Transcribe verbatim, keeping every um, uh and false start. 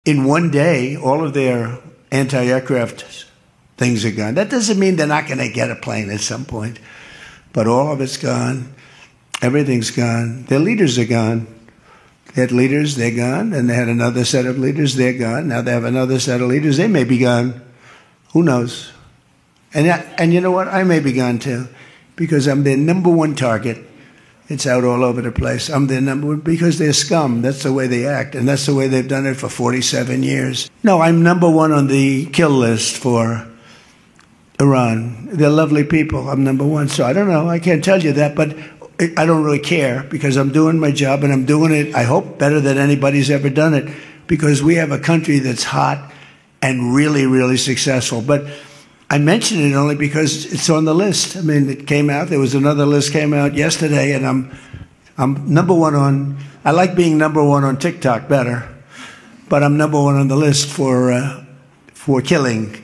In one day, all of their anti-aircraft things are gone. That doesn't mean they're not going to get a plane at some point, but all of it's gone. Everything's gone. Their leaders are gone. They had leaders, they're gone, and they had another set of leaders, they're gone. Now they have another set of leaders, they may be gone. Who knows? And, and you know what? I may be gone too, because I'm their number one target. It's out all over the place. I'm their number one because they're scum. That's the way they act, and that's the way they've done it for forty-seven years. No, I'm number one on the kill list for Iran. They're lovely people. I'm number one. So I don't know. I can't tell you that, but I don't really care because I'm doing my job, and I'm doing it, I hope, better than anybody's ever done it, because we have a country that's hot and really, really successful. But I mention it only because it's on the list. I mean, it came out. There was another list came out yesterday, and I'm I'm number one on. I like being number one on TikTok better, but I'm number one on the list for uh, for killing.